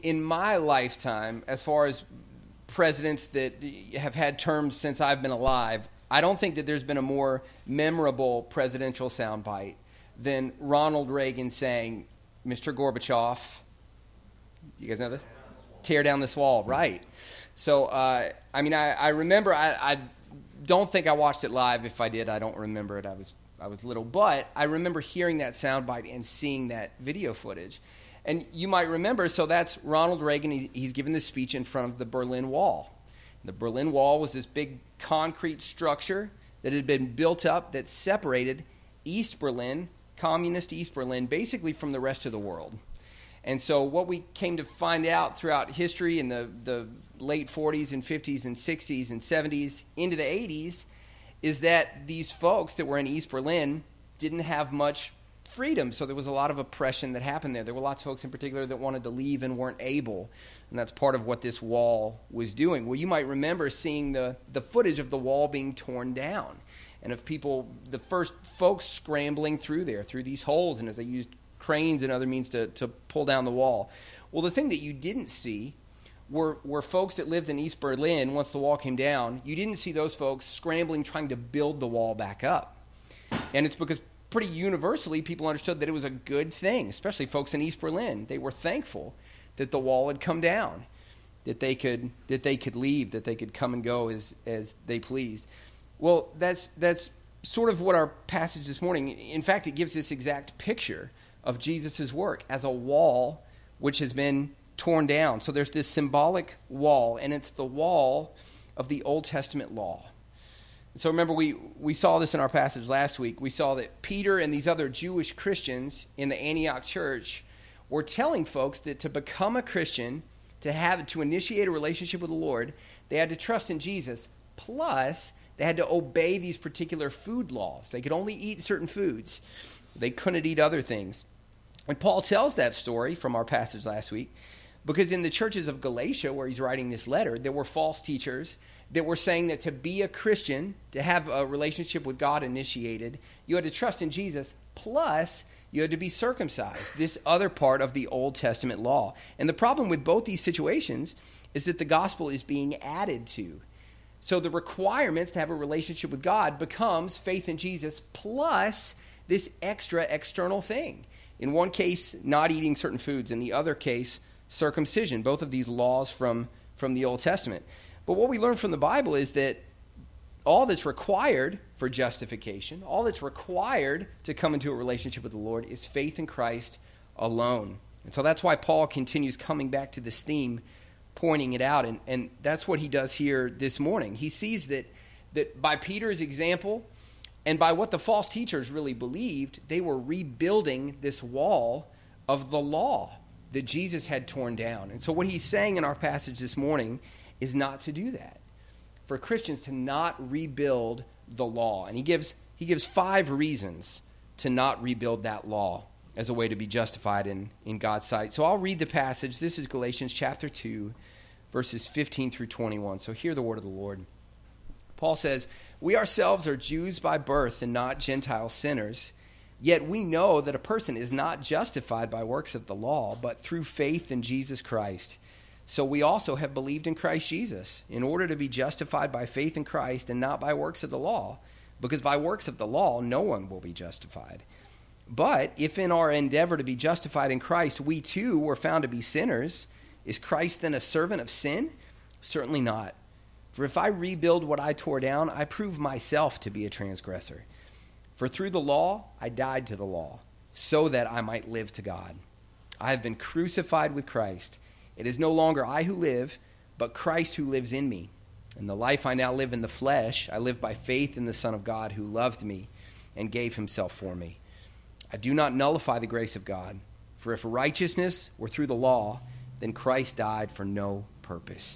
In my lifetime, as far as presidents that have had terms since I've been alive, I don't think that there's been a more memorable presidential soundbite than Ronald Reagan saying, "Mr. Gorbachev," you guys know this? "Tear down this wall," right. So, I remember, I don't think I watched it live. If I did, I don't remember it. I was little. But I remember hearing that soundbite and seeing that video footage. And you might remember, so that's Ronald Reagan. He's giving this speech in front of the Berlin Wall. The Berlin Wall was this big concrete structure that had been built up that separated East Berlin, communist East Berlin, basically from the rest of the world. And so what we came to find out throughout history in the late 40s and 50s and 60s and 70s into the 80s is that these folks that were in East Berlin didn't have much freedom, so there was a lot of oppression that happened there. There were lots of folks in particular that wanted to leave and weren't able, and that's part of what this wall was doing. Well, you might remember seeing the footage of the wall being torn down, and of people, the first folks scrambling through there, through these holes, and as they used cranes and other means to pull down the wall. Well, the thing that you didn't see were folks that lived in East Berlin once the wall came down. You didn't see those folks scrambling, trying to build the wall back up. And it's because pretty universally, people understood that it was a good thing, especially folks in East Berlin. They were thankful that the wall had come down, that they could leave, that they could come and go as they pleased. Well, that's sort of what our passage this morning, in fact, it gives this exact picture of Jesus' work as a wall which has been torn down. So there's this symbolic wall, and it's the wall of the Old Testament law. So remember, we saw this in our passage last week. We saw that Peter and these other Jewish Christians in the Antioch church were telling folks that to become a Christian, to initiate a relationship with the Lord, they had to trust in Jesus. Plus, they had to obey these particular food laws. They could only eat certain foods. They couldn't eat other things. And Paul tells that story from our passage last week because in the churches of Galatia, where he's writing this letter, there were false teachers that were saying that to be a Christian, to have a relationship with God initiated, you had to trust in Jesus, plus you had to be circumcised, this other part of the Old Testament law. And the problem with both these situations is that the gospel is being added to. So the requirements to have a relationship with God becomes faith in Jesus plus this extra external thing. In one case, not eating certain foods. In the other case, circumcision. Both of these laws from the Old Testament. But what we learn from the Bible is that all that's required for justification, all that's required to come into a relationship with the Lord is faith in Christ alone. And so that's why Paul continues coming back to this theme, pointing it out. And that's what he does here this morning. He sees that by Peter's example and by what the false teachers really believed, they were rebuilding this wall of the law that Jesus had torn down. And so what he's saying in our passage this morning is not to do that. For Christians to not rebuild the law. And he gives 5 reasons to not rebuild that law as a way to be justified in God's sight. So I'll read the passage. This is Galatians chapter 2, verses 15 through 21. So hear the word of the Lord. Paul says, "We ourselves are Jews by birth and not Gentile sinners. Yet we know that a person is not justified by works of the law, but through faith in Jesus Christ. So we also have believed in Christ Jesus, in order to be justified by faith in Christ and not by works of the law, because by works of the law no one will be justified. But if in our endeavor to be justified in Christ we too were found to be sinners, is Christ then a servant of sin? Certainly not. For if I rebuild what I tore down, I prove myself to be a transgressor. For through the law I died to the law, so that I might live to God. I have been crucified with Christ. It is no longer I who live, but Christ who lives in me. And the life I now live in the flesh, I live by faith in the Son of God who loved me and gave himself for me. I do not nullify the grace of God, for if righteousness were through the law, then Christ died for no purpose."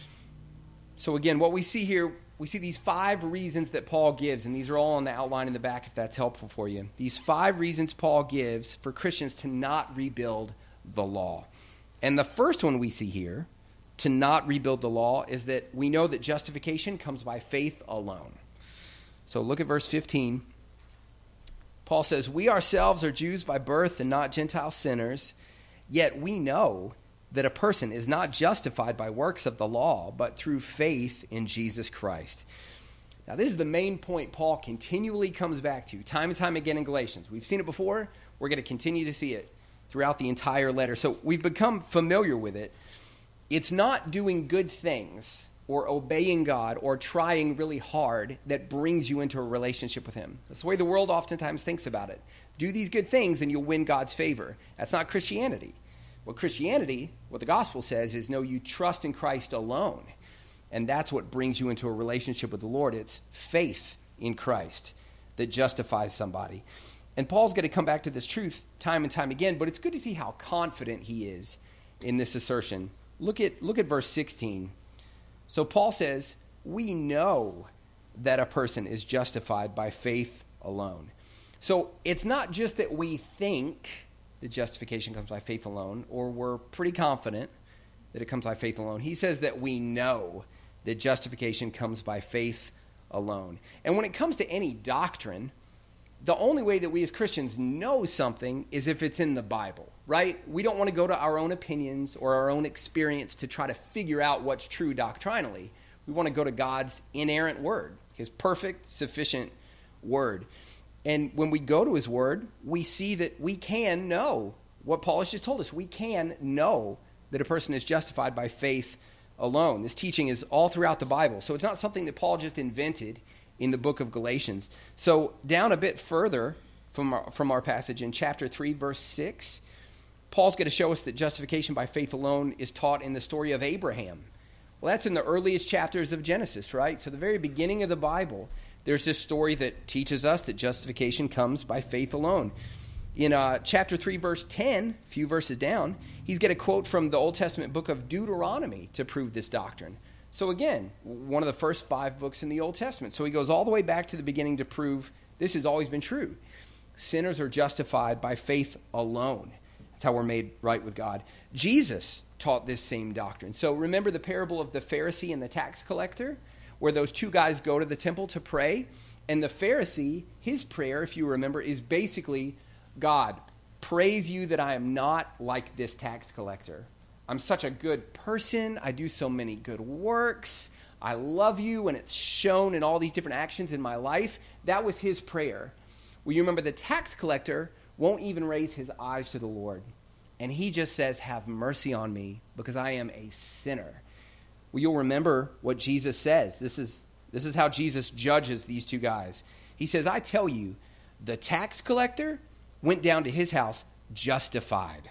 So again, what we see here, we see these 5 reasons that Paul gives, and these are all on the outline in the back if that's helpful for you. These 5 reasons Paul gives for Christians to not rebuild the law. And the first one we see here, to not rebuild the law, is that we know that justification comes by faith alone. So look at verse 15. Paul says, "We ourselves are Jews by birth and not Gentile sinners, yet we know that a person is not justified by works of the law, but through faith in Jesus Christ. Now, this is the main point Paul continually comes back to, time and time again in Galatians. We've seen it before. We're going to continue to see it throughout the entire letter. So we've become familiar with it. It's not doing good things or obeying God or trying really hard that brings you into a relationship with him. That's the way the world oftentimes thinks about it. Do these good things and you'll win God's favor. That's not Christianity. What the gospel says is, no, you trust in Christ alone. And that's what brings you into a relationship with the Lord. It's faith in Christ that justifies somebody. And Paul's going to come back to this truth time and time again, but it's good to see how confident he is in this assertion. Look at verse 16. So Paul says, we know that a person is justified by faith alone. So it's not just that we think that justification comes by faith alone, or we're pretty confident that it comes by faith alone. He says that we know that justification comes by faith alone. And when it comes to any doctrine, the only way that we as Christians know something is if it's in the Bible, right? We don't want to go to our own opinions or our own experience to try to figure out what's true doctrinally. We want to go to God's inerrant word, his perfect, sufficient word. And when we go to his word, we see that we can know what Paul has just told us. We can know that a person is justified by faith alone. This teaching is all throughout the Bible. So it's not something that Paul just invented in the book of Galatians. So down a bit further from our passage in chapter 3, verse 6, Paul's going to show us that justification by faith alone is taught in the story of Abraham. Well, that's in the earliest chapters of Genesis, right? So the very beginning of the Bible, there's this story that teaches us that justification comes by faith alone. In chapter 3, verse 10, a few verses down, he's going to quote from the Old Testament book of Deuteronomy to prove this doctrine. So again, one of the first 5 books in the Old Testament. So he goes all the way back to the beginning to prove this has always been true. Sinners are justified by faith alone. That's how we're made right with God. Jesus taught this same doctrine. So remember the parable of the Pharisee and the tax collector, where those two guys go to the temple to pray? And the Pharisee, his prayer, if you remember, is basically, God, praise you that I am not like this tax collector. I'm such a good person. I do so many good works. I love you, and it's shown in all these different actions in my life. That was his prayer. Well, you remember the tax collector won't even raise his eyes to the Lord. And he just says, have mercy on me because I am a sinner. Well, you'll remember what Jesus says. This is how Jesus judges these two guys. He says, I tell you, the tax collector went down to his house justified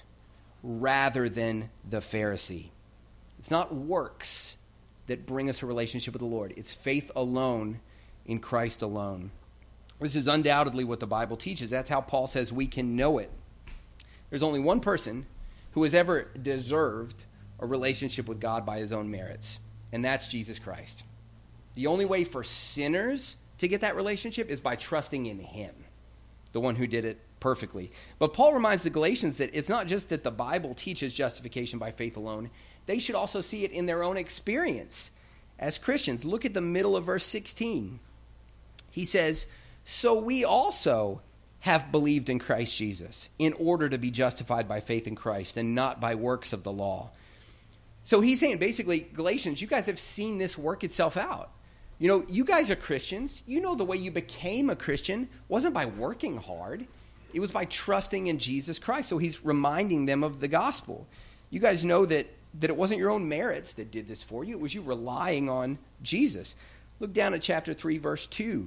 rather than the Pharisee. It's not works that bring us a relationship with the Lord. It's faith alone in Christ alone. This is undoubtedly what the Bible teaches. That's how Paul says we can know it. There's only one person who has ever deserved a relationship with God by his own merits, and that's Jesus Christ. The only way for sinners to get that relationship is by trusting in him, the one who did it perfectly. But Paul reminds the Galatians that it's not just that the Bible teaches justification by faith alone. They should also see it in their own experience as Christians. Look at the middle of verse 16. He says, so we also have believed in Christ Jesus in order to be justified by faith in Christ and not by works of the law. So he's saying basically, Galatians, you guys have seen this work itself out. You know, you guys are Christians. You know the way you became a Christian wasn't by working hard. It was by trusting in Jesus Christ. So he's reminding them of the gospel. You guys know that it wasn't your own merits that did this for you. It was you relying on Jesus. Look down at chapter 3, verse 2.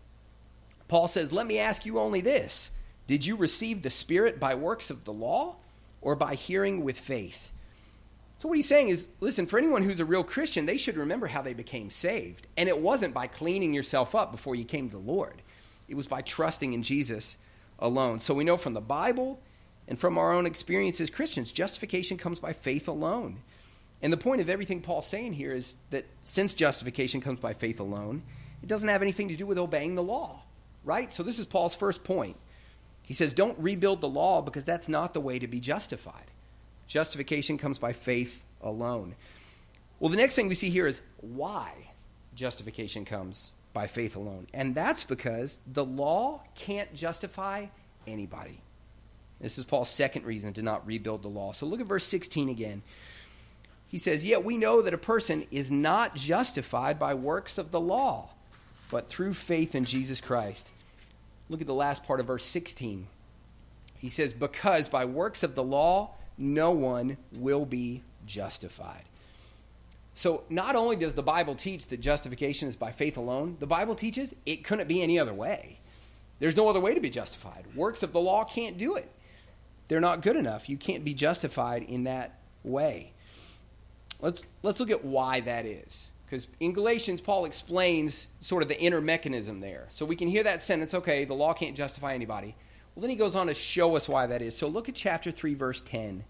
Paul says, let me ask you only this. Did you receive the Spirit by works of the law or by hearing with faith? So what he's saying is, listen, for anyone who's a real Christian, they should remember how they became saved. And it wasn't by cleaning yourself up before you came to the Lord. It was by trusting in Jesus alone. So we know from the Bible and from our own experience as Christians, justification comes by faith alone. And the point of everything Paul's saying here is that since justification comes by faith alone, it doesn't have anything to do with obeying the law, right? So this is Paul's first point. He says, don't rebuild the law because that's not the way to be justified. Justification comes by faith alone. Well, the next thing we see here is why justification comes by faith alone. And that's because the law can't justify anybody. This is Paul's second reason to not rebuild the law. So look at verse 16 again. He says, "Yet we know that a person is not justified by works of the law, but through faith in Jesus Christ." Look at the last part of verse 16. He says, "Because by works of the law, no one will be justified." So not only does the Bible teach that justification is by faith alone, the Bible teaches it couldn't be any other way. There's no other way to be justified. Works of the law can't do it. They're not good enough. You can't be justified in that way. Let's look at why that is. Because in Galatians, Paul explains sort of the inner mechanism there. So we can hear that sentence, okay, the law can't justify anybody. Well, then he goes on to show us why that is. So look at chapter 3, verse 10.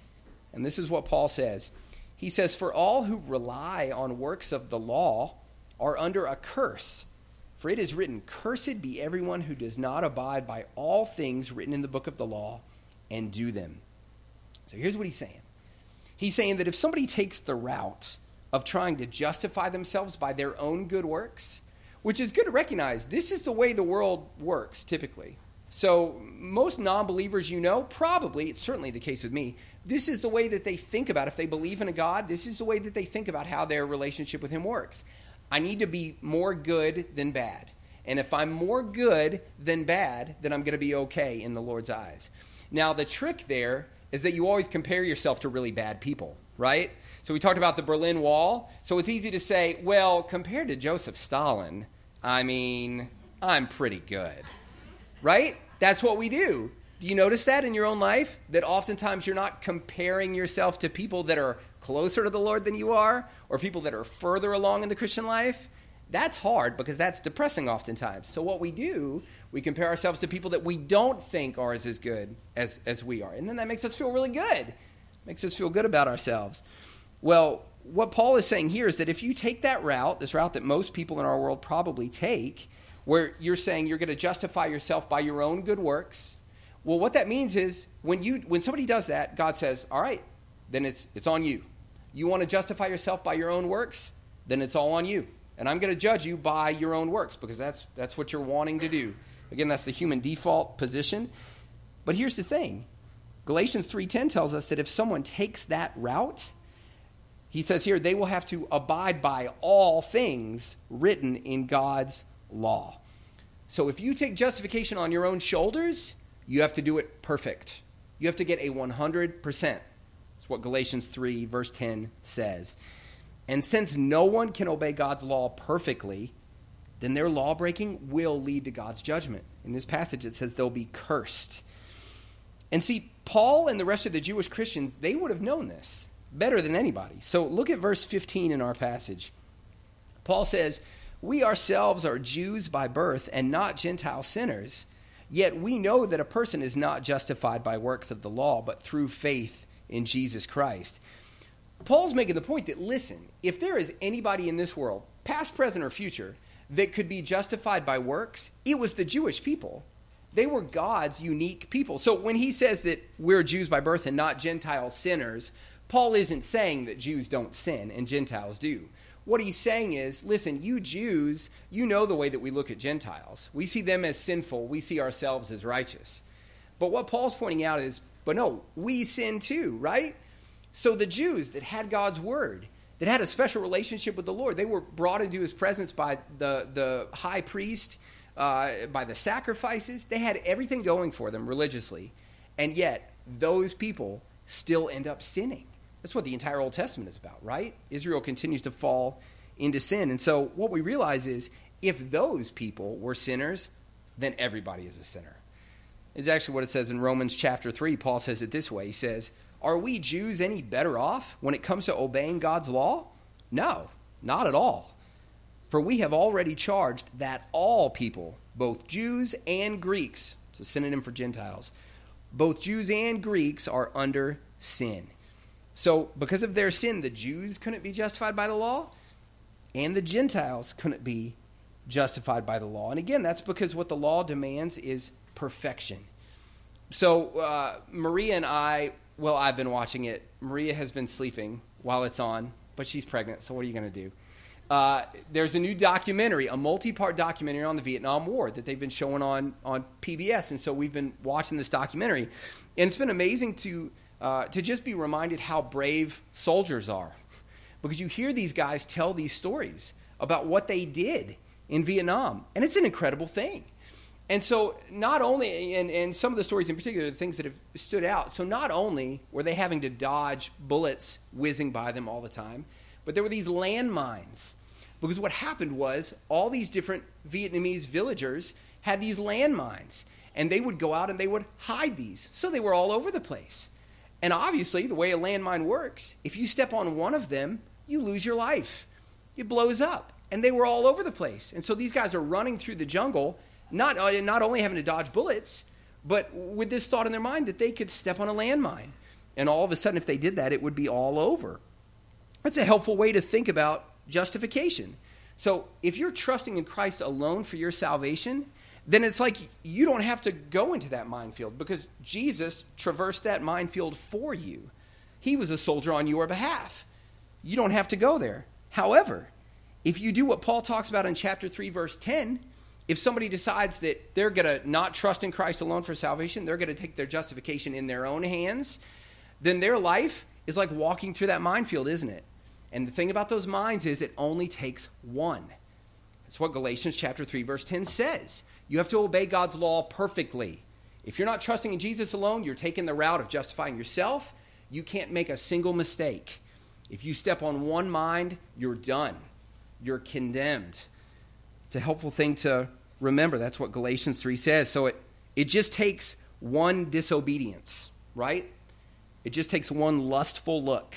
And this is what Paul says. He says, "For all who rely on works of the law are under a curse. For it is written, 'Cursed be everyone who does not abide by all things written in the book of the law and do them.'" So here's what he's saying. He's saying that if somebody takes the route of trying to justify themselves by their own good works, which is good to recognize, this is the way the world works typically. So most non-believers probably, it's certainly the case with me, this is the way that they think about, if they believe in a God, this is the way that they think about how their relationship with him works. I need to be more good than bad. And if I'm more good than bad, then I'm going to be okay in the Lord's eyes. Now, the trick there is that you always compare yourself to really bad people, right? So we talked about the Berlin Wall. So it's easy to say, well, compared to Joseph Stalin, I'm pretty good, right? That's what we do. Do you notice that in your own life? That oftentimes you're not comparing yourself to people that are closer to the Lord than you are, or people that are further along in the Christian life? That's hard because that's depressing oftentimes. So what we do, we compare ourselves to people that we don't think are as good as we are. And then that makes us feel really good. Makes us feel good about ourselves. Well, what Paul is saying here is that if you take that route, this route that most people in our world probably take, where you're saying you're going to justify yourself by your own good works, well, what that means is when somebody does that, God says, all right, then it's on you. You want to justify yourself by your own works? Then it's all on you. And I'm going to judge you by your own works because that's what you're wanting to do. Again, that's the human default position. But here's the thing. Galatians 3:10 tells us that if someone takes that route, he says here, they will have to abide by all things written in God's law. So if you take justification on your own shoulders, you have to do it perfect. You have to get a 100%. That's what Galatians 3 verse 10 says. And since no one can obey God's law perfectly, then their law breaking will lead to God's judgment. In this passage it says they'll be cursed. And see, Paul and the rest of the Jewish Christians, they would have known this better than anybody. So look at verse 15 in our passage. Paul says, "We ourselves are Jews by birth and not Gentile sinners. Yet we know that a person is not justified by works of the law, but through faith in Jesus Christ." Paul's making the point that, listen, if there is anybody in this world, past, present, or future, that could be justified by works, it was the Jewish people. They were God's unique people. So when he says that we're Jews by birth and not Gentile sinners, Paul isn't saying that Jews don't sin and Gentiles do. What he's saying is, listen, you Jews, you know the way that we look at Gentiles. We see them as sinful. We see ourselves as righteous. But what Paul's pointing out is, but no, we sin too, right? So the Jews that had God's word, that had a special relationship with the Lord, they were brought into his presence by the high priest, by the sacrifices. They had everything going for them religiously. And yet, those people still end up sinning. That's what the entire Old Testament is about, right? Israel continues to fall into sin. And so what we realize is if those people were sinners, then everybody is a sinner. It's actually what it says in Romans chapter 3. Paul says it this way. He says, "Are we Jews any better off when it comes to obeying God's law? No, not at all. For we have already charged that all people, both Jews and Greeks," it's a synonym for Gentiles, "both Jews and Greeks are under sin." So because of their sin, the Jews couldn't be justified by the law, and the Gentiles couldn't be justified by the law. And again, that's because what the law demands is perfection. So Maria and I, well, I've been watching it. Maria has been sleeping while it's on, but she's pregnant, so what are you going to do? there's a new documentary, a multi-part documentary on the Vietnam War that they've been showing on PBS. And so we've been watching this documentary. And it's been amazing to just be reminded how brave soldiers are. Because you hear these guys tell these stories about what they did in Vietnam. And it's an incredible thing. And so not only, and some of the stories in particular, the things that have stood out, so not only were they having to dodge bullets whizzing by them all the time, but there were these landmines. Because what happened was all these different Vietnamese villagers had these landmines, and they would go out and they would hide these. So they were all over the place. And obviously, the way a landmine works, if you step on one of them, you lose your life. It blows up. And they were all over the place. And so these guys are running through the jungle, not only having to dodge bullets, but with this thought in their mind that they could step on a landmine. And all of a sudden, if they did that, it would be all over. That's a helpful way to think about justification. So if you're trusting in Christ alone for your salvation, then it's like you don't have to go into that minefield because Jesus traversed that minefield for you. He was a soldier on your behalf. You don't have to go there. However, if you do what Paul talks about in chapter 3, verse 10, if somebody decides that they're going to not trust in Christ alone for salvation, they're going to take their justification in their own hands, then their life is like walking through that minefield, isn't it? And the thing about those mines is it only takes one. That's what Galatians chapter 3, verse 10 says. You have to obey God's law perfectly. If you're not trusting in Jesus alone, you're taking the route of justifying yourself. You can't make a single mistake. If you step on one mine, you're done. You're condemned. It's a helpful thing to remember. That's what Galatians 3 says. So it just takes one disobedience, right? It just takes one lustful look.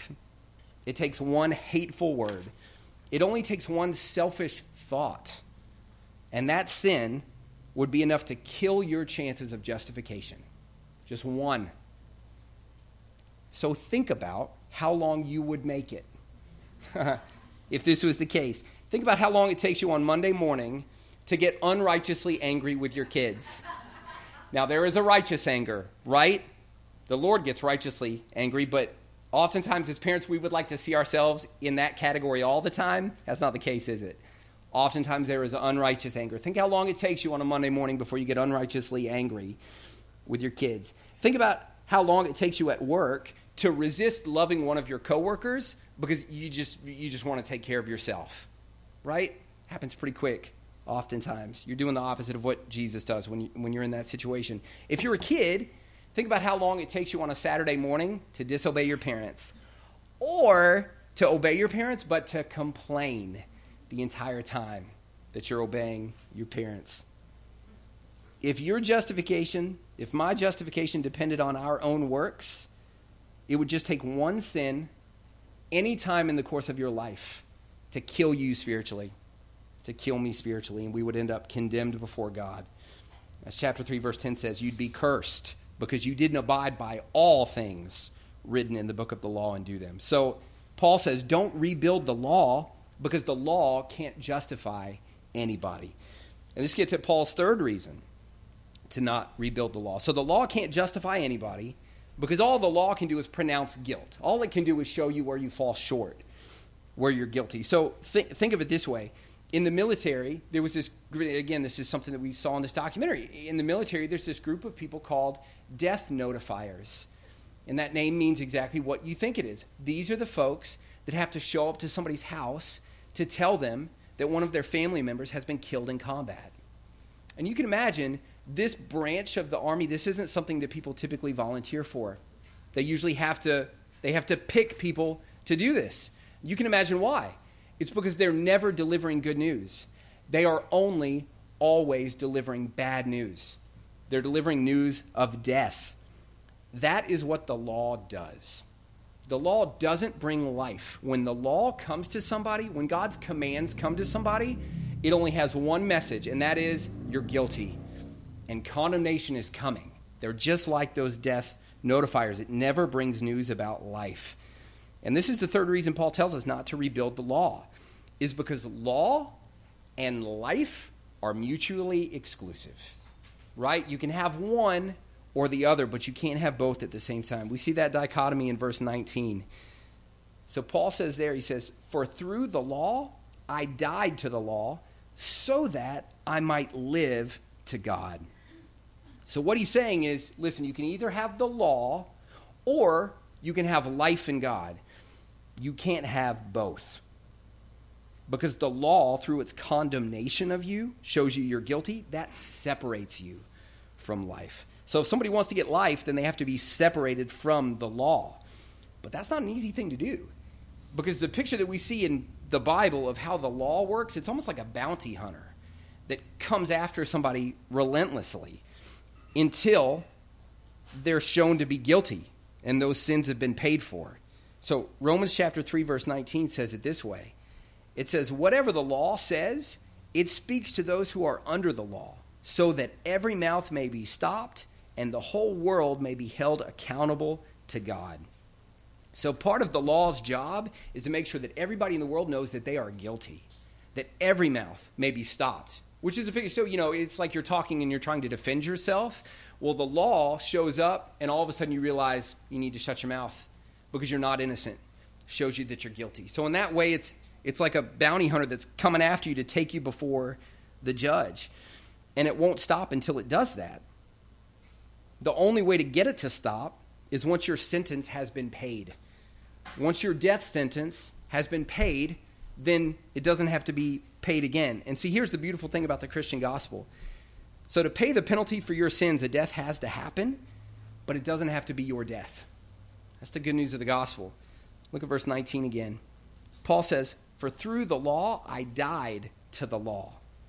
It takes one hateful word. It only takes one selfish thought. And that sin would be enough to kill your chances of justification. Just one. So think about how long you would make it. If this was the case. Think about how long it takes you on Monday morning to get unrighteously angry with your kids. Now, there is a righteous anger, right? The Lord gets righteously angry, but oftentimes as parents, we would like to see ourselves in that category all the time. That's not the case, is it? Oftentimes there is unrighteous anger. Think how long it takes you on a Monday morning before you get unrighteously angry with your kids. Think about how long it takes you at work to resist loving one of your coworkers because you just want to take care of yourself, right? Happens pretty quick oftentimes. You're doing the opposite of what Jesus does when you're in that situation. If you're a kid, think about how long it takes you on a Saturday morning to disobey your parents or to obey your parents but to complain the entire time that you're obeying your parents. If my justification depended on our own works, it would just take one sin any time in the course of your life to kill you spiritually, to kill me spiritually, and we would end up condemned before God. As chapter 3, verse 10 says, you'd be cursed because you didn't abide by all things written in the book of the law and do them. So Paul says, don't rebuild the law because the law can't justify anybody. And this gets at Paul's third reason to not rebuild the law. So the law can't justify anybody because all the law can do is pronounce guilt. All it can do is show you where you fall short, where you're guilty. So think of it this way. In the military, there was this, again, this is something that we saw in this documentary. In the military, there's this group of people called death notifiers. And that name means exactly what you think it is. These are the folks that have to show up to somebody's house to tell them that one of their family members has been killed in combat. And you can imagine this branch of the Army, this isn't something that people typically volunteer for. They usually have to pick people to do this. You can imagine why. It's because they're never delivering good news. They are only always delivering bad news. They're delivering news of death. That is what the law does. The law doesn't bring life. When the law comes to somebody, when God's commands come to somebody, it only has one message, and that is, you're guilty. And condemnation is coming. They're just like those death notifiers. It never brings news about life. And this is the third reason Paul tells us not to rebuild the law, is because law and life are mutually exclusive, right? You can have one or the other, but you can't have both at the same time. We see that dichotomy in verse 19. So Paul says there, he says, for through the law, I died to the law so that I might live to God. So what he's saying is, listen, you can either have the law or you can have life in God. You can't have both. Because the law, through its condemnation of you, shows you you're guilty. That separates you from life. So if somebody wants to get life, then they have to be separated from the law. But that's not an easy thing to do. Because the picture that we see in the Bible of how the law works, it's almost like a bounty hunter that comes after somebody relentlessly until they're shown to be guilty and those sins have been paid for. So Romans chapter 3, verse 19 says it this way. It says, whatever the law says, it speaks to those who are under the law, so that every mouth may be stopped and the whole world may be held accountable to God. So part of the law's job is to make sure that everybody in the world knows that they are guilty, that every mouth may be stopped, which is a picture. So, it's like you're talking and you're trying to defend yourself. Well, the law shows up and all of a sudden you realize you need to shut your mouth because you're not innocent. Shows you that you're guilty. So in that way, it's like a bounty hunter that's coming after you to take you before the judge. And it won't stop until it does that. The only way to get it to stop is once your sentence has been paid. Once your death sentence has been paid, then it doesn't have to be paid again. And see, here's the beautiful thing about the Christian gospel. So to pay the penalty for your sins, a death has to happen, but it doesn't have to be your death. That's the good news of the gospel. Look at verse 19 again. Paul says, for through the law I died to the law,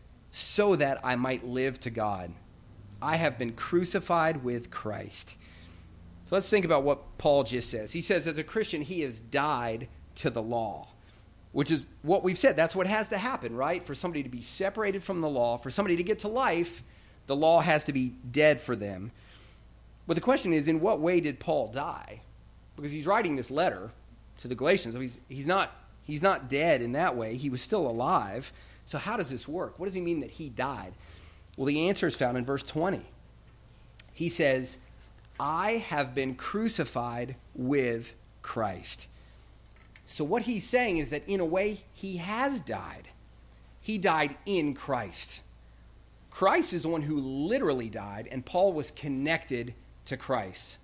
so that I might live to God. I have been crucified with Christ. So let's think about what Paul just says. He says as a Christian, he has died to the law, which is what we've said. That's what has to happen, right? For somebody to be separated from the law, for somebody to get to life, the law has to be dead for them. But the question is, in what way did Paul die? Because he's writing this letter to the Galatians. So he's not dead in that way. He was still alive. So how does this work? What does he mean that he died? Well, the answer is found in verse 20. He says, I have been crucified with Christ. So what he's saying is that in a way, he has died. He died in Christ. Christ is the one who literally died, and Paul was connected to Christ.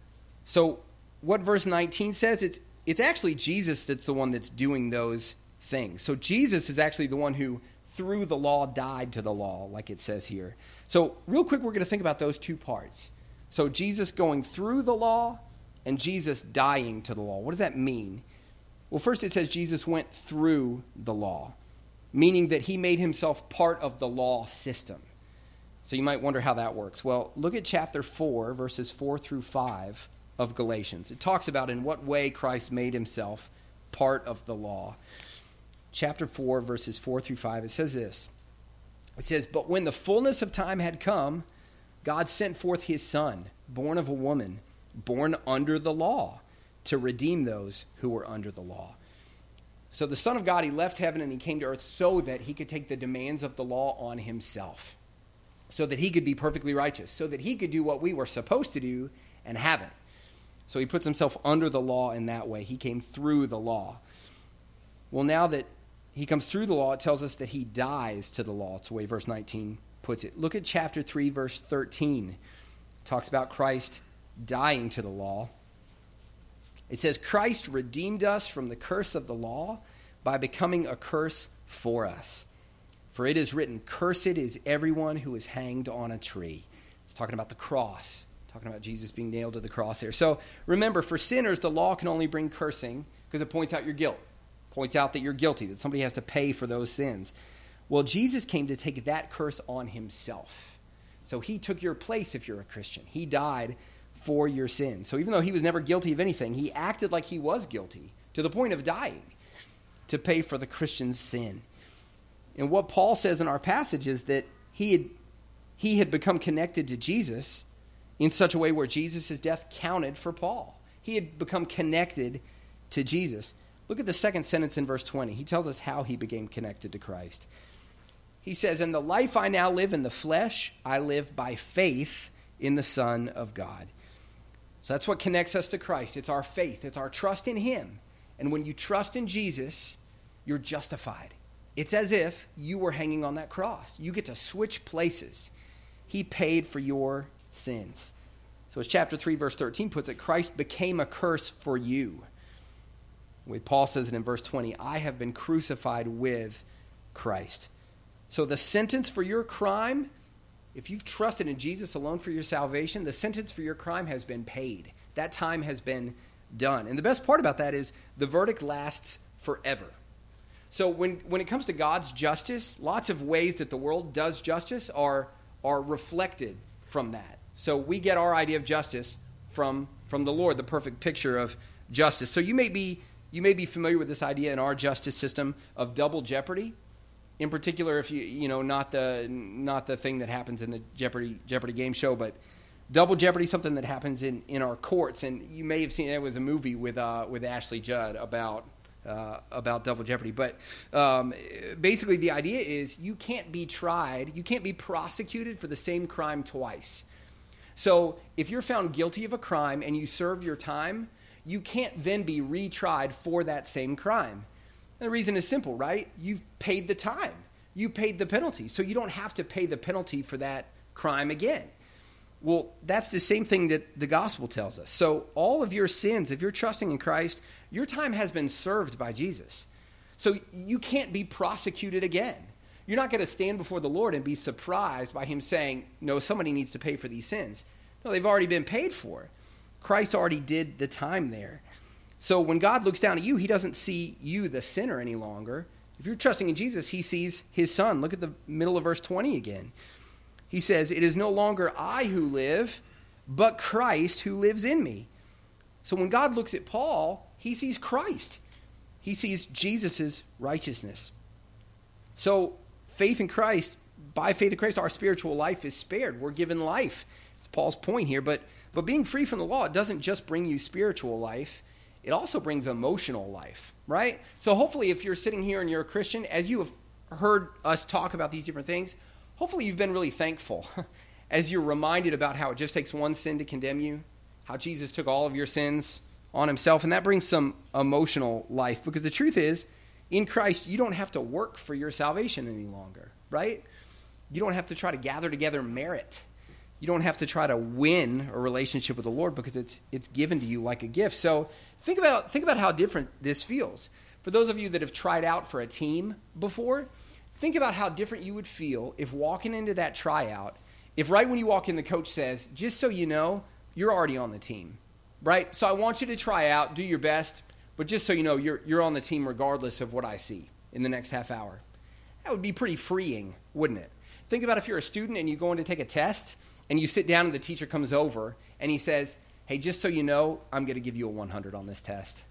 So what verse 19 says, it's actually Jesus that's the one that's doing those things. So Jesus is actually the one who, through the law, died to the law, like it says here. So real quick, we're going to think about those two parts. So Jesus going through the law and Jesus dying to the law. What does that mean? Well, first it says Jesus went through the law, meaning that he made himself part of the law system. So you might wonder how that works. Well, look at chapter 4, verses 4 through 5 of Galatians. It talks about in what way Christ made himself part of the law. Chapter 4, verses 4 through 5, it says this. It says, but when the fullness of time had come, God sent forth his Son, born of a woman, born under the law, to redeem those who were under the law. So the Son of God, he left heaven and he came to earth so that he could take the demands of the law on himself, so that he could be perfectly righteous, so that he could do what we were supposed to do and haven't. So he puts himself under the law in that way. He came through the law. Well, now that he comes through the law, it tells us that he dies to the law. It's the way verse 19 puts it. Look at chapter 3, verse 13. It talks about Christ dying to the law. It says, Christ redeemed us from the curse of the law by becoming a curse for us. For it is written, cursed is everyone who is hanged on a tree. It's talking about the cross, talking about Jesus being nailed to the cross here. So remember, for sinners, the law can only bring cursing because it points out your guilt, points out that you're guilty, that somebody has to pay for those sins. Well, Jesus came to take that curse on himself. So he took your place if you're a Christian. He died for your sins. So even though he was never guilty of anything, he acted like he was guilty to the point of dying to pay for the Christian's sin. And what Paul says in our passage is that he had become connected to Jesus in such a way where Jesus' death counted for Paul. He had become connected to Jesus. Look at the second sentence in verse 20. He tells us how he became connected to Christ. He says, "And the life I now live in the flesh, I live by faith in the Son of God." So that's what connects us to Christ. It's our faith. It's our trust in him. And when you trust in Jesus, you're justified. It's as if you were hanging on that cross. You get to switch places. He paid for your sins. So as chapter 3, verse 13 puts it, Christ became a curse for you. The way Paul says it in verse 20, I have been crucified with Christ. So the sentence for your crime, if you've trusted in Jesus alone for your salvation, the sentence for your crime has been paid. That time has been done. And the best part about that is the verdict lasts forever. So when it comes to God's justice, lots of ways that the world does justice are reflected from that. So we get our idea of justice from the Lord, the perfect picture of justice. So you may be familiar with this idea in our justice system of double jeopardy. In particular, if you not the thing that happens in the Jeopardy game show, but double jeopardy, something that happens in our courts. And you may have seen it was a movie with Ashley Judd about double jeopardy. But basically the idea is you can't be prosecuted for the same crime twice. So if you're found guilty of a crime and you serve your time, you can't then be retried for that same crime. And the reason is simple, right? You've paid the time. You paid the penalty. So you don't have to pay the penalty for that crime again. Well, that's the same thing that the gospel tells us. So all of your sins, if you're trusting in Christ, your time has been served by Jesus. So you can't be prosecuted again. You're not going to stand before the Lord and be surprised by him saying, no, somebody needs to pay for these sins. No, they've already been paid for. Christ already did the time there. So when God looks down at you, he doesn't see you, the sinner, any longer. If you're trusting in Jesus, he sees his son. Look at the middle of verse 20 again. He says, it is no longer I who live, but Christ who lives in me. So when God looks at Paul, he sees Christ. He sees Jesus' righteousness. So faith in Christ, by faith in Christ, our spiritual life is spared. We're given life. It's Paul's point here. But being free from the law, it doesn't just bring you spiritual life. It also brings emotional life, right? So hopefully if you're sitting here and you're a Christian, as you have heard us talk about these different things, hopefully you've been really thankful as you're reminded about how it just takes one sin to condemn you, how Jesus took all of your sins on himself, and that brings some emotional life. Because the truth is, in Christ, you don't have to work for your salvation any longer, right? You don't have to try to gather together merit. You don't have to try to win a relationship with the Lord because it's given to you like a gift. So think about how different this feels. For those of you that have tried out for a team before, think about how different you would feel if walking into that tryout, if right when you walk in the coach says, just so you know, you're already on the team, right? So I want you to try out, do your best, but just so you know, you're on the team regardless of what I see in the next half hour. That would be pretty freeing, wouldn't it? Think about if you're a student and you go in to take a test and you sit down and the teacher comes over and he says, hey, just so you know, I'm going to give you a 100 on this test.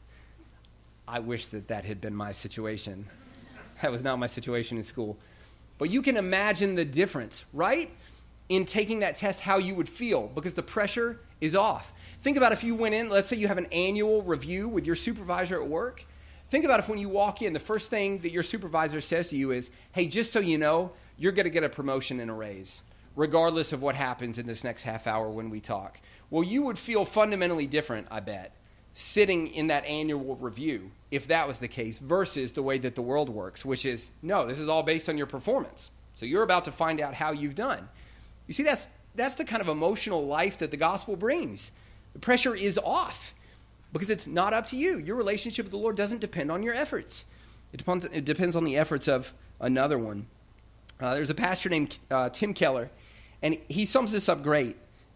I wish that had been my situation. That was not my situation in school. But you can imagine the difference, right? In taking that test, how you would feel, because the pressure is off. Think about if you went in, let's say you have an annual review with your supervisor at work. Think about if when you walk in, the first thing that your supervisor says to you is, hey, just so you know, you're going to get a promotion and a raise, regardless of what happens in this next half hour when we talk. Well, you would feel fundamentally different, I bet, sitting in that annual review, if that was the case, versus the way that the world works, which is, no, this is all based on your performance. So you're about to find out how you've done. You see, that's the kind of emotional life that the gospel brings. The pressure is off because it's not up to you. Your relationship with the Lord doesn't depend on your efforts. It depends on the efforts of another one. There's a pastor named Tim Keller, and he sums this up great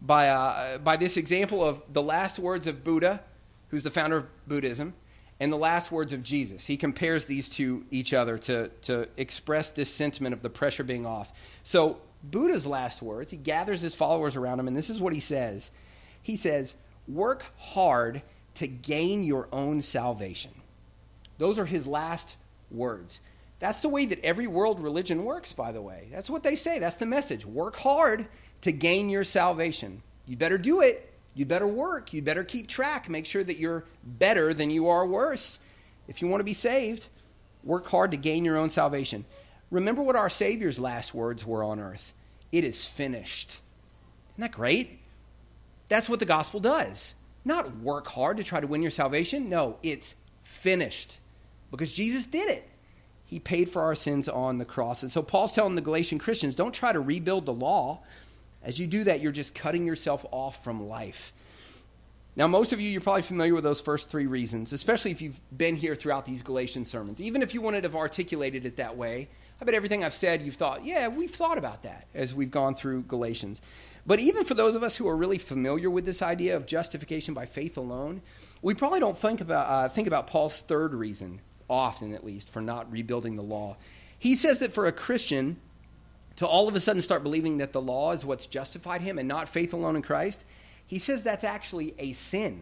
by this example of the last words of Buddha, who's the founder of Buddhism, and the last words of Jesus. He compares these to each other to express this sentiment of the pressure being off. So Buddha's last words, he gathers his followers around him, and this is what he says. He says, work hard to gain your own salvation. Those are his last words. That's the way that every world religion works, by the way. That's what they say. That's the message. Work hard to gain your salvation. You better do it. You better work. You better keep track. Make sure that you're better than you are worse. If you want to be saved, work hard to gain your own salvation. Remember what our Savior's last words were on earth. It is finished. Isn't that great? That's what the gospel does. Not work hard to try to win your salvation. No, it's finished. Because Jesus did it. He paid for our sins on the cross. And so Paul's telling the Galatian Christians, don't try to rebuild the law. As you do that, you're just cutting yourself off from life. Now, most of you, you're probably familiar with those first three reasons, especially if you've been here throughout these Galatian sermons. Even if you wouldn't have articulated it that way, I bet everything I've said, you've thought, yeah, we've thought about that as we've gone through Galatians. But even for those of us who are really familiar with this idea of justification by faith alone, we probably don't think about Paul's third reason, often at least, for not rebuilding the law. He says that for a Christian to all of a sudden start believing that the law is what's justified him and not faith alone in Christ, he says that's actually a sin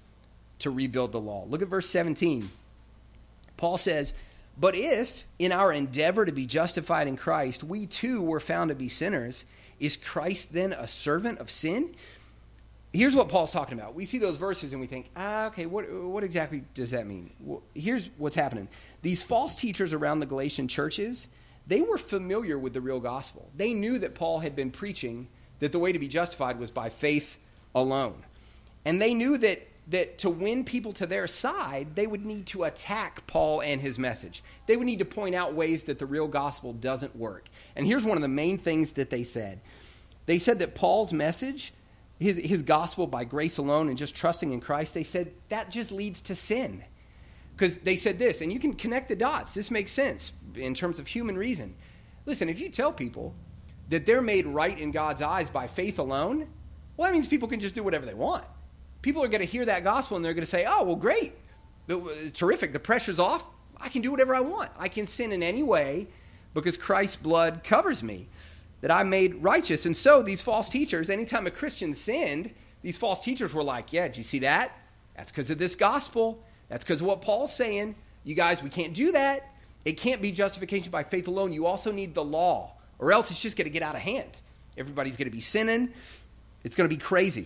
to rebuild the law. Look at verse 17. Paul says, "But if, in our endeavor to be justified in Christ, we too were found to be sinners, is Christ then a servant of sin?" Here's what Paul's talking about. We see those verses and we think, okay, what exactly does that mean? Well, here's what's happening. These false teachers around the Galatian churches, they were familiar with the real gospel. They knew that Paul had been preaching that the way to be justified was by faith alone. And they knew that to win people to their side, they would need to attack Paul and his message. They would need to point out ways that the real gospel doesn't work. And here's one of the main things that they said. They said that Paul's message, his gospel by grace alone and just trusting in Christ, they said that just leads to sin. Because they said this, and you can connect the dots. This makes sense in terms of human reason. Listen, if you tell people that they're made right in God's eyes by faith alone, well, that means people can just do whatever they want. People are going to hear that gospel and they're going to say, oh, well, great. Terrific. The pressure's off. I can do whatever I want. I can sin in any way because Christ's blood covers me, that I'm made righteous. And so these false teachers, anytime a Christian sinned, these false teachers were like, yeah, did you see that? That's because of this gospel. That's because of what Paul's saying. You guys, we can't do that. It can't be justification by faith alone. You also need the law, or else it's just going to get out of hand. Everybody's going to be sinning. It's going to be crazy.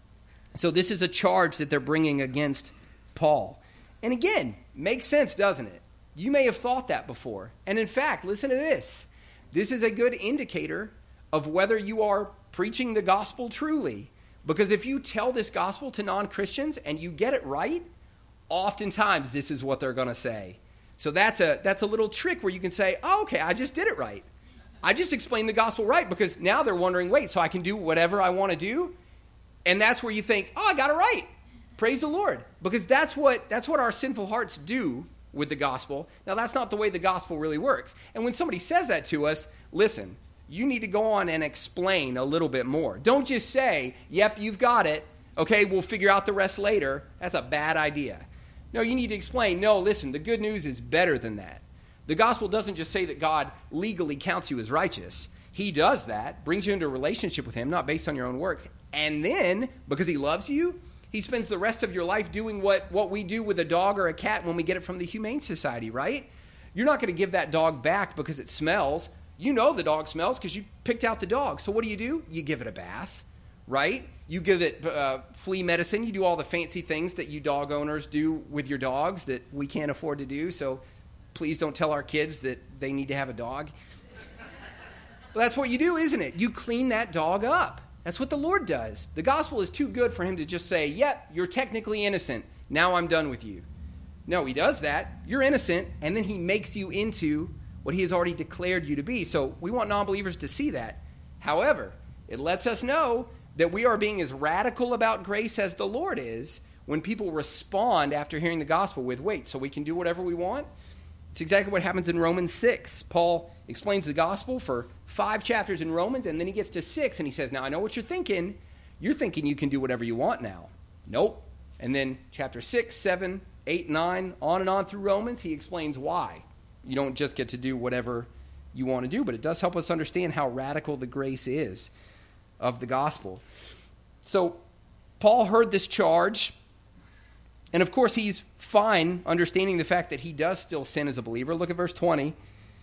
So this is a charge that they're bringing against Paul. And again, makes sense, doesn't it? You may have thought that before. And in fact, listen to this. This is a good indicator of whether you are preaching the gospel truly. Because if you tell this gospel to non-Christians and you get it right, oftentimes this is what they're going to say. So that's a little trick where you can say, oh, okay, I just did it right. I just explained the gospel right, because now they're wondering, wait, so I can do whatever I want to do? And that's where you think, oh, I got it right. Praise the Lord. Because that's what our sinful hearts do with the gospel. Now, that's not the way the gospel really works. And when somebody says that to us, listen, you need to go on and explain a little bit more. Don't just say, yep, you've got it. Okay, we'll figure out the rest later. That's a bad idea. No, you need to explain, no, listen, the good news is better than that. The gospel doesn't just say that God legally counts you as righteous. He does that, brings you into a relationship with him, not based on your own works. And then, because he loves you, he spends the rest of your life doing what we do with a dog or a cat when we get it from the Humane Society, right? You're not going to give that dog back because it smells. You know the dog smells because you picked out the dog. So what do? You give it a bath, right? You give it flea medicine. You do all the fancy things that you dog owners do with your dogs that we can't afford to do. So please don't tell our kids that they need to have a dog. But that's what you do, isn't it? You clean that dog up. That's what the Lord does. The gospel is too good for him to just say, yep, you're technically innocent. Now I'm done with you. No, he does that. You're innocent, and then he makes you into what he has already declared you to be. So we want non-believers to see that. However, it lets us know that we are being as radical about grace as the Lord is when people respond after hearing the gospel with, wait, so we can do whatever we want? It's exactly what happens in Romans 6. Paul explains the gospel for 5 chapters in Romans, and then he gets to 6, and he says, now I know what you're thinking. You're thinking you can do whatever you want now. Nope. And then chapter 6, 7, 8, 9, on and on through Romans, he explains why. You don't just get to do whatever you want to do, but it does help us understand how radical the grace is of the gospel. So Paul heard this charge, and of course he's fine understanding the fact that he does still sin as a believer. Look at verse 20.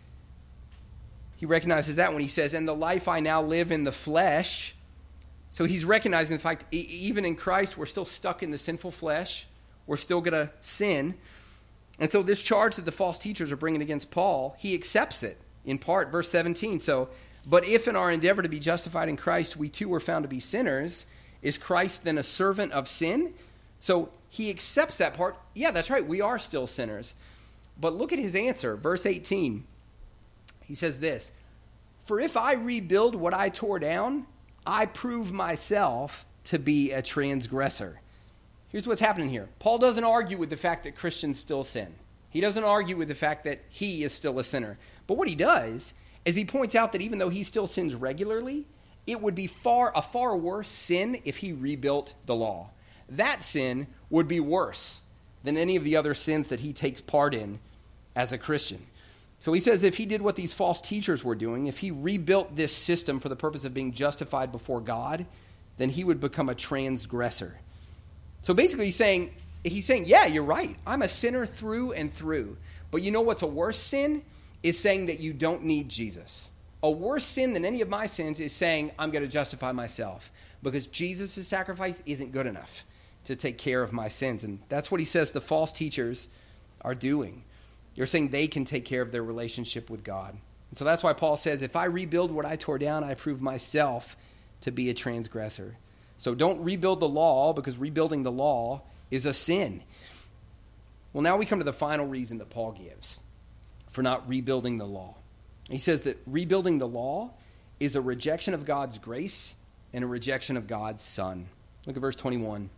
He recognizes that when he says, and the life I now live in the flesh. So he's recognizing the fact even in Christ we're still stuck in the sinful flesh. We're still going to sin. And so this charge that the false teachers are bringing against Paul, he accepts it in part. Verse 17, so, but if in our endeavor to be justified in Christ we too were found to be sinners, is Christ then a servant of sin? So he accepts that part. Yeah, that's right, we are still sinners. But look at his answer, verse 18. He says this, "For if I rebuild what I tore down, I prove myself to be a transgressor." Here's what's happening here. Paul doesn't argue with the fact that Christians still sin. He doesn't argue with the fact that he is still a sinner. But what he does is he points out that even though he still sins regularly, it would be a far worse sin if he rebuilt the law. That sin would be worse than any of the other sins that he takes part in as a Christian. So he says if he did what these false teachers were doing, if he rebuilt this system for the purpose of being justified before God, then he would become a transgressor. So basically he's saying, yeah, you're right. I'm a sinner through and through. But you know what's a worse sin? Is saying that you don't need Jesus. A worse sin than any of my sins is saying I'm going to justify myself because Jesus' sacrifice isn't good enough to take care of my sins. And that's what he says the false teachers are doing. They're saying they can take care of their relationship with God. And so that's why Paul says, if I rebuild what I tore down, I prove myself to be a transgressor. So don't rebuild the law because rebuilding the law is a sin. Well, now we come to the final reason that Paul gives for not rebuilding the law. He says that rebuilding the law is a rejection of God's grace and a rejection of God's Son. Look at verse 21.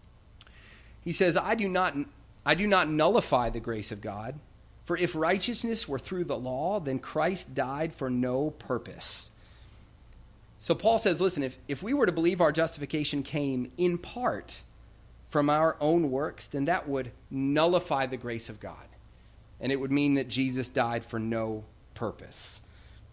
He says, I do not nullify the grace of God, for if righteousness were through the law, then Christ died for no purpose. So Paul says, listen, if we were to believe our justification came in part from our own works, then that would nullify the grace of God. And it would mean that Jesus died for no purpose.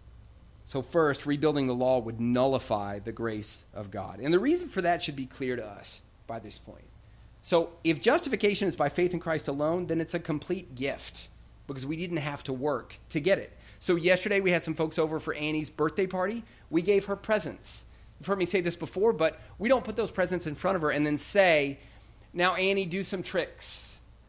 So first, rebuilding the law would nullify the grace of God. And the reason for that should be clear to us by this point. So if justification is by faith in Christ alone, then it's a complete gift because we didn't have to work to get it. So yesterday we had some folks over for Annie's birthday party. We gave her presents. You've heard me say this before, but we don't put those presents in front of her and then say, now Annie, do some tricks.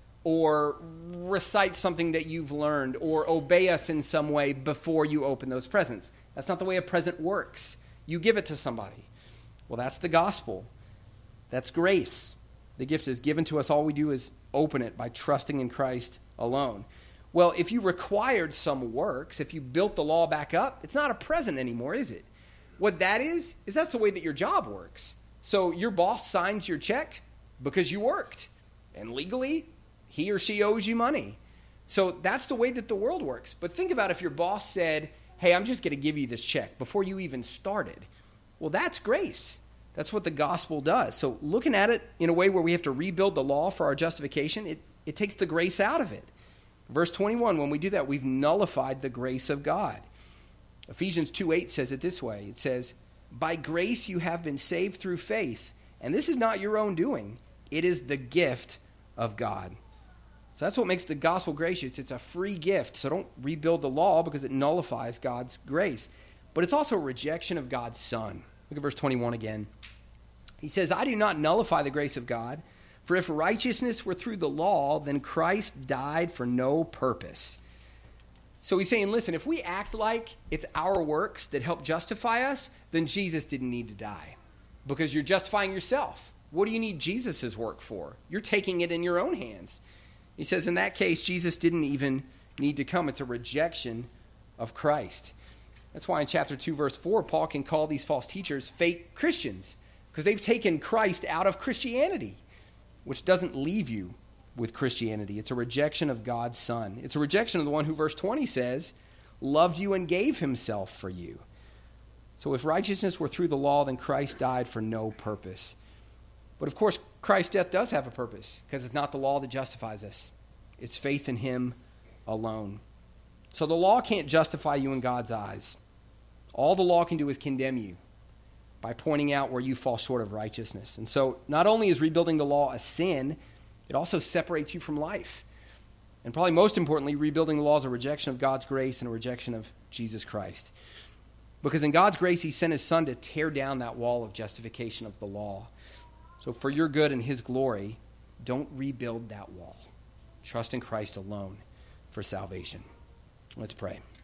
Or recite something that you've learned, or obey us in some way before you open those presents. That's not the way a present works. You give it to somebody. Well, that's the gospel. That's grace. The gift is given to us. All we do is open it by trusting in Christ alone. Well, if you required some works, if you built the law back up, it's not a present anymore, is it? What that is that's the way that your job works. So your boss signs your check because you worked. And legally, he or she owes you money. So that's the way that the world works. But think about if your boss said, hey, I'm just going to give you this check before you even started. Well, that's grace. That's what the gospel does. So looking at it in a way where we have to rebuild the law for our justification, it takes the grace out of it. Verse 21, when we do that, we've nullified the grace of God. Ephesians 2:8 says it this way. It says, by grace you have been saved through faith, and this is not your own doing. It is the gift of God. So that's what makes the gospel gracious. It's a free gift. So don't rebuild the law because it nullifies God's grace. But it's also a rejection of God's Son. Look at verse 21 again. He says, I do not nullify the grace of God, for if righteousness were through the law, then Christ died for no purpose. So he's saying, listen, if we act like it's our works that help justify us, then Jesus didn't need to die because you're justifying yourself. What do you need Jesus' work for? You're taking it in your own hands. He says in that case, Jesus didn't even need to come. It's a rejection of Christ. That's why in chapter 2, verse 4, Paul can call these false teachers fake Christians because they've taken Christ out of Christianity, which doesn't leave you with Christianity. It's a rejection of God's Son. It's a rejection of the one who, verse 20 says, loved you and gave himself for you. So if righteousness were through the law, then Christ died for no purpose. But of course, Christ's death does have a purpose because it's not the law that justifies us. It's faith in him alone. So the law can't justify you in God's eyes. All the law can do is condemn you by pointing out where you fall short of righteousness. And so not only is rebuilding the law a sin, it also separates you from life. And probably most importantly, rebuilding the law is a rejection of God's grace and a rejection of Jesus Christ. Because in God's grace, he sent his Son to tear down that wall of justification of the law. So for your good and his glory, don't rebuild that wall. Trust in Christ alone for salvation. Let's pray.